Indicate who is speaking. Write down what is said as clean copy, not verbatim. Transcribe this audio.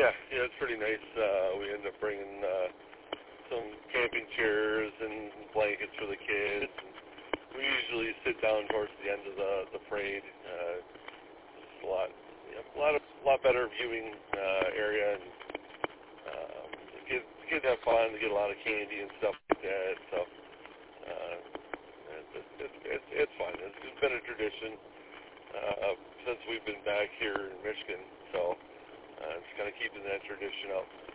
Speaker 1: Yeah, it's pretty nice. We end up bringing some camping chairs and blankets for the kids. And we usually sit down towards the end of the parade. It's a lot better viewing area, and the kids have fun. They get a lot of candy and stuff like that. So it's fun. It's been a tradition since we've been back here in Michigan. So it's kind of keeping that tradition up.